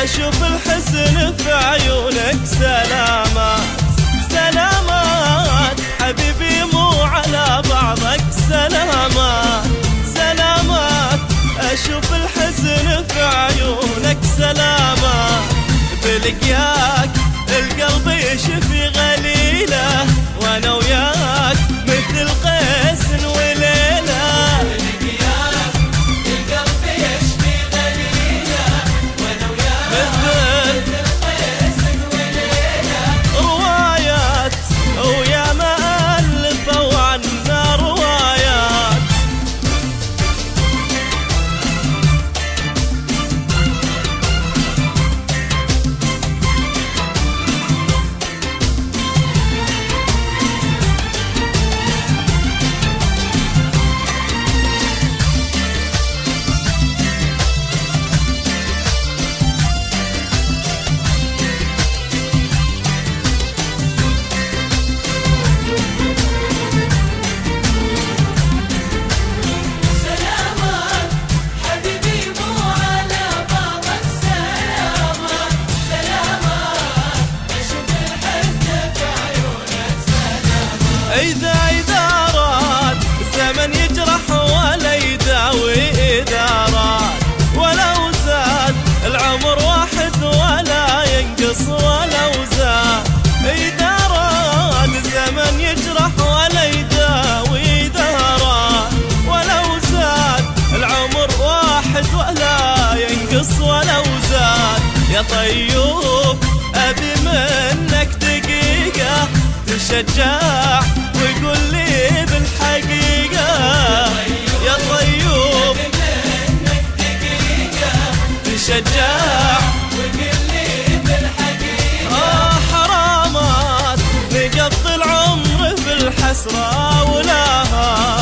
أشوف الحزن في عيونك. سلامات سلامات حبيبي مو على بعضك. سلامات سلامات أشوف الحزن في عيونك. سلامات بلقياك القلب يشفي غليله، وانا وياك مثل قيس وليلى. بلقياك القلب يشفي غليله، وانا وياك مثل قيس وليلى. روايات ويا ما ألفوا عنا روايات. إذا راد الزمن يجرح ولا يداوي. إذا راد ولو زاد العمر واحد ولا ينقص ولو زاد. إذا راد الزمن يجرح ولا يداوي. إذا راد ولو زاد العمر واحد ولا ينقص ولو زاد. يا طيوب أبي منك دقيقة تشجع ويقول لي بالحقيقة. يا طيوب منك دقيقة تشجع ويقول لي بالحقيقة. حرامات نقضي العمر في الحسرة ولاها.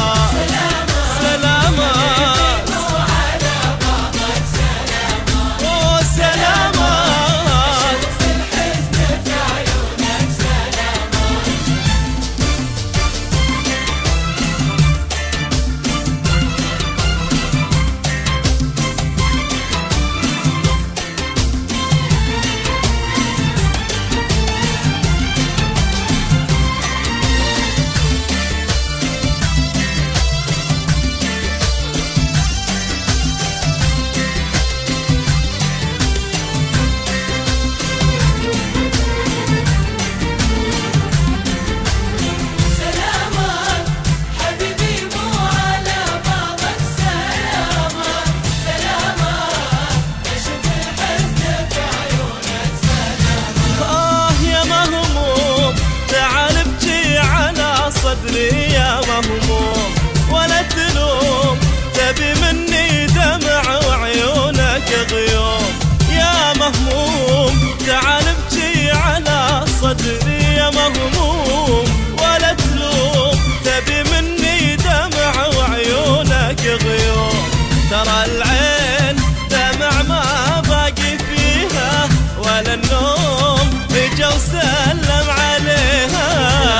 صدري يا مهموم ولا تلوم، تبي مني دمع وعيونك غيوم. يا مهموم تعال ابكي على صدري يا مهموم ولا تلوم، تبي مني دمع وعيونك غيوم. ترى العين دمع ما باقي فيها ولا النوم اجا وسلم عليها.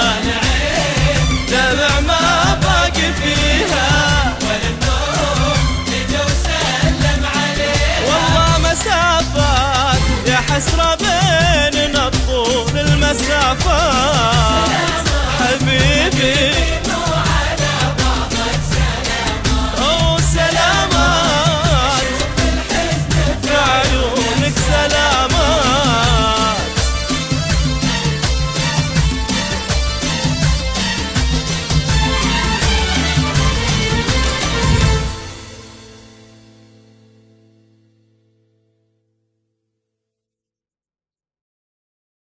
دمع ما باقي فيها ولا النوم اجا وسلم عليها. والله مسافات يا حسرة